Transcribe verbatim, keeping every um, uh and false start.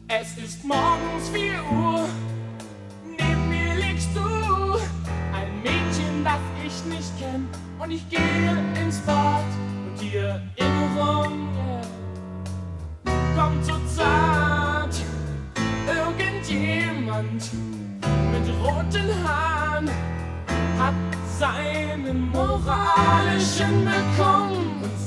Es ist morgens vier Uhr, neben mir liegst du, ein Mädchen, das ich nicht kenn, und ich gehe ins Bad und die Erinnerung yeah, kommt so zart. Irgendjemand mit roten Haaren hat seinen moralischen bekommen.